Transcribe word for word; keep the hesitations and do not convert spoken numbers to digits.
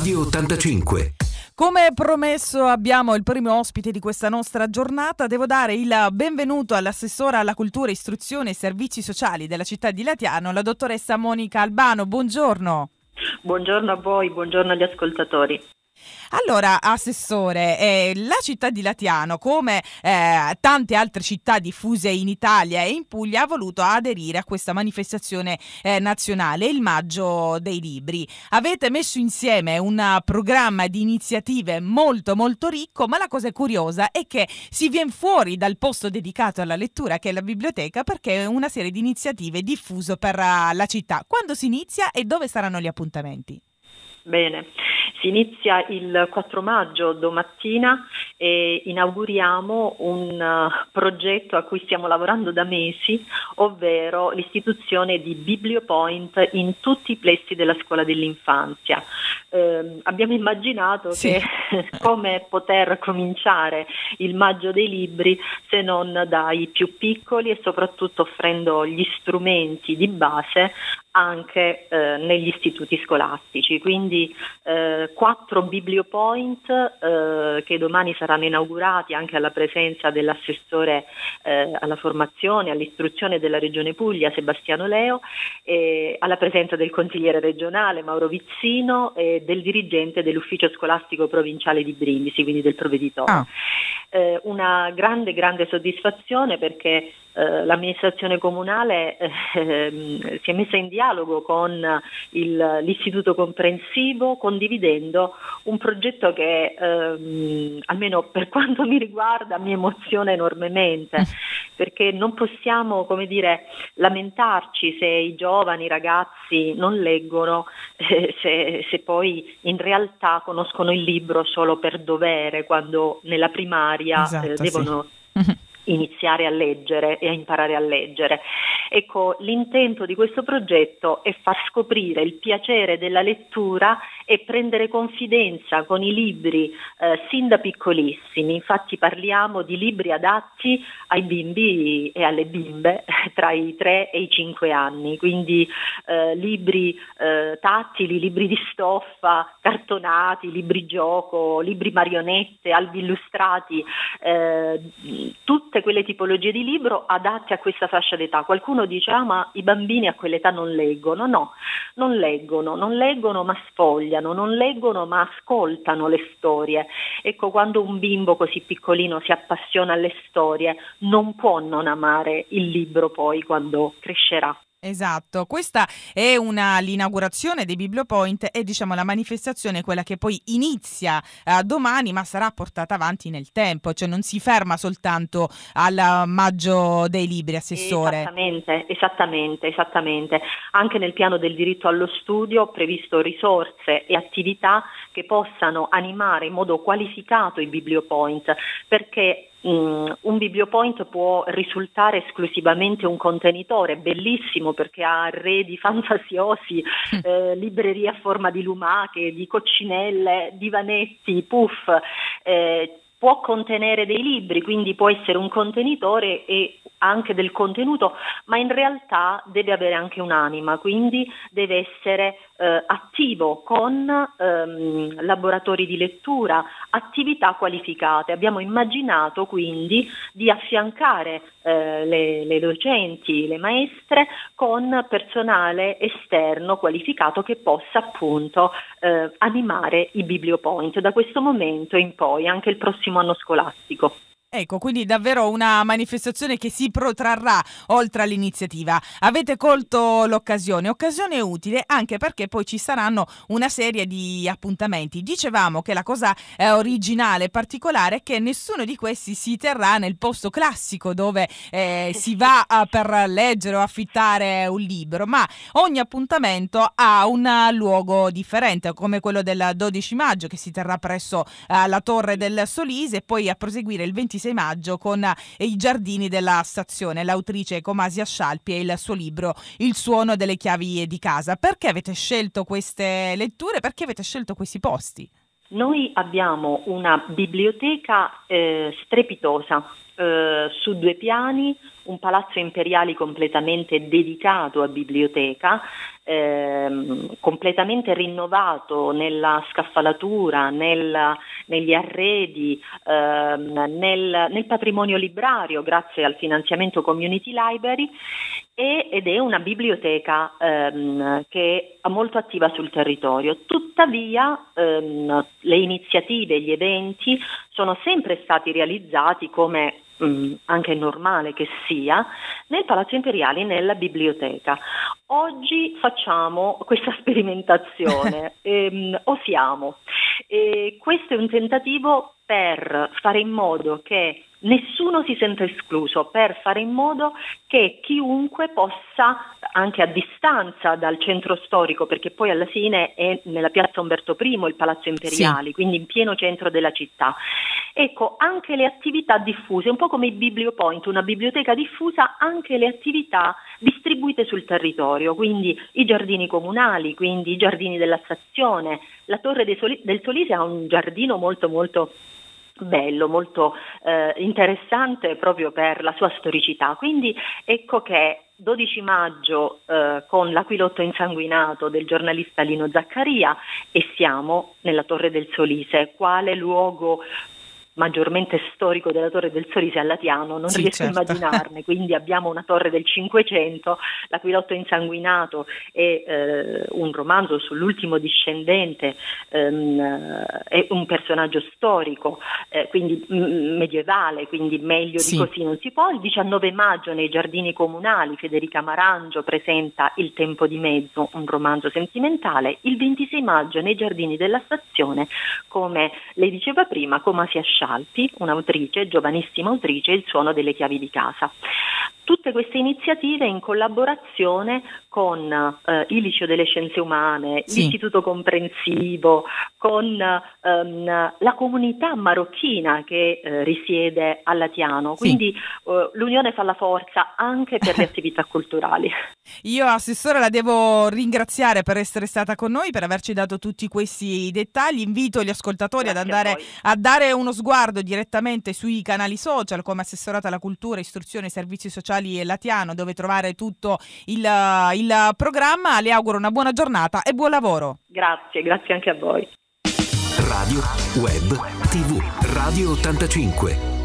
Radio ottantacinque. Come promesso abbiamo il primo ospite di questa nostra giornata. Devo dare il benvenuto all'assessora alla cultura, istruzione e servizi sociali della città di Latiano, la dottoressa Monica Albano. Buongiorno. Buongiorno a voi, buongiorno agli ascoltatori. Allora, Assessore, eh, la città di Latiano, come eh, tante altre città diffuse in Italia e in Puglia, ha voluto aderire a questa manifestazione eh, nazionale, il Maggio dei Libri. Avete messo insieme un programma di iniziative molto molto ricco, ma la cosa curiosa è che si viene fuori dal posto dedicato alla lettura, che è la biblioteca, perché è una serie di iniziative diffuse per uh, la città. Quando si inizia e dove saranno gli appuntamenti? Bene, si inizia il quattro maggio domattina e inauguriamo un uh, progetto a cui stiamo lavorando da mesi, ovvero l'istituzione di Bibliopoint in tutti i plessi della scuola dell'infanzia. Eh, abbiamo immaginato sì. che come poter cominciare il Maggio dei Libri se non dai più piccoli e soprattutto offrendo gli strumenti di base anche eh, negli istituti scolastici, quindi eh, quattro Bibliopoint eh, che domani saranno inaugurati anche alla presenza dell'assessore eh, alla formazione, all'istruzione della Regione Puglia, Sebastiano Leo, e alla presenza del consigliere regionale Mauro Vizzino e del dirigente dell'ufficio scolastico provinciale di Brindisi, quindi del provveditore. Ah. Eh, una grande grande soddisfazione perché eh, l'amministrazione comunale eh, si è messa in dialogo con il, l'istituto comprensivo, condividendo un progetto che ehm, almeno per quanto mi riguarda mi emoziona enormemente, perché non possiamo, come dire, lamentarci se i giovani, i ragazzi non leggono, eh, se, se poi in realtà conoscono il libro solo per dovere, quando nella primaria esatto, eh, devono sì. iniziare a leggere e a imparare a leggere. Ecco, l'intento di questo progetto è far scoprire il piacere della lettura e prendere confidenza con i libri eh, sin da piccolissimi. Infatti parliamo di libri adatti ai bimbi e alle bimbe tra i tre e i cinque anni, quindi eh, libri eh, tattili, libri di stoffa, cartonati, libri gioco, libri marionette, albi illustrati, eh, tutte quelle tipologie di libro adatte a questa fascia d'età. Qualcuno dice ah ma i bambini a quell'età non leggono. No, non leggono, non leggono ma sfogliano, non leggono ma ascoltano le storie. Ecco, quando un bimbo così piccolino si appassiona alle storie non può non amare il libro poi quando crescerà. Esatto, questa è una l'inaugurazione dei Bibliopoint e diciamo la manifestazione è quella che poi inizia uh, domani, ma sarà portata avanti nel tempo, cioè non si ferma soltanto al Maggio dei Libri, Assessore. Esattamente, esattamente, esattamente. Anche nel piano del diritto allo studio ho previsto risorse e attività che possano animare in modo qualificato i Bibliopoint, perché Mm, un Bibliopoint può risultare esclusivamente un contenitore bellissimo perché ha arredi fantasiosi, eh, librerie a forma di lumache, di coccinelle, divanetti, puff, eh, può contenere dei libri, quindi può essere un contenitore e anche del contenuto, ma in realtà deve avere anche un'anima, quindi deve essere eh, attivo con ehm, laboratori di lettura, attività qualificate. Abbiamo immaginato quindi di affiancare eh, le, le docenti, le maestre con personale esterno qualificato che possa appunto eh, animare i Bibliopoint da questo momento in poi, anche il prossimo anno scolastico. Ecco, quindi davvero una manifestazione che si protrarrà oltre all'iniziativa. Avete colto l'occasione, occasione utile anche perché poi ci saranno una serie di appuntamenti. Dicevamo che la cosa eh, originale e particolare è che nessuno di questi si terrà nel posto classico dove eh, si va a, per leggere o affittare un libro, ma ogni appuntamento ha un luogo differente, come quello del dodici maggio che si terrà presso eh, la Torre del Solise e poi a proseguire il ventisei maggio con eh, i giardini della stazione, l'autrice Comasia Scialpi e il suo libro Il suono delle chiavi di casa. Perché avete scelto queste letture? Perché avete scelto questi posti? Noi abbiamo una biblioteca eh, strepitosa, eh, su due piani, un palazzo imperiale completamente dedicato a biblioteca, ehm, completamente rinnovato nella scaffalatura, nel, negli arredi, ehm, nel, nel patrimonio librario grazie al finanziamento Community Library, e, ed è una biblioteca ehm, che è molto attiva sul territorio. Tuttavia ehm, le iniziative, gli eventi sono sempre stati realizzati, come Mm, anche normale che sia, nel Palazzo Imperiale, nella biblioteca. Oggi facciamo questa sperimentazione, ehm, osiamo. E questo è un tentativo per fare in modo che nessuno si senta escluso, per fare in modo che chiunque possa, anche a distanza dal centro storico, perché poi alla fine è nella piazza Umberto I il Palazzo Imperiale, sì, quindi in pieno centro della città. Ecco, anche le attività diffuse, un po' come i Bibliopoint, una biblioteca diffusa, anche le attività distribuite sul territorio, quindi i giardini comunali, quindi i giardini della stazione. La Torre dei Soli- del Solise ha un giardino molto molto bello, molto eh, interessante proprio per la sua storicità. Quindi ecco che dodici maggio eh, con l'aquilotto insanguinato del giornalista Lino Zaccaria, e siamo nella Torre del Solise. Quale luogo maggiormente storico della Torre del Solise a Latiano, non sì, riesco certo. a immaginarne. Quindi abbiamo una torre del Cinquecento, l'aquilotto insanguinato è eh, un romanzo sull'ultimo discendente, ehm, è un personaggio storico, eh, quindi m- medievale, quindi meglio sì. di così non si può. Il diciannove maggio nei giardini comunali Federica Marangio presenta Il tempo di mezzo, un romanzo sentimentale. Il ventisei maggio nei giardini della stazione, come lei diceva prima, Comasia Scialpi, un'autrice, giovanissima autrice, Il suono delle chiavi di casa. Tutte queste iniziative in collaborazione con eh, il Liceo delle Scienze Umane, sì, l'Istituto Comprensivo, con ehm, la comunità marocchina che eh, risiede a Latiano. Quindi sì, eh, l'unione fa la forza anche per le attività culturali. Io, Assessore, la devo ringraziare per essere stata con noi, per averci dato tutti questi dettagli. Invito gli ascoltatori Grazie ad andare a, a dare uno sguardo direttamente sui canali social come Assessorato alla Cultura, Istruzione e Servizi Sociali Latiano, dove trovare tutto il, il programma. Le auguro una buona giornata e buon lavoro. Grazie, grazie anche a voi. Radio Web tivù Radio ottantacinque.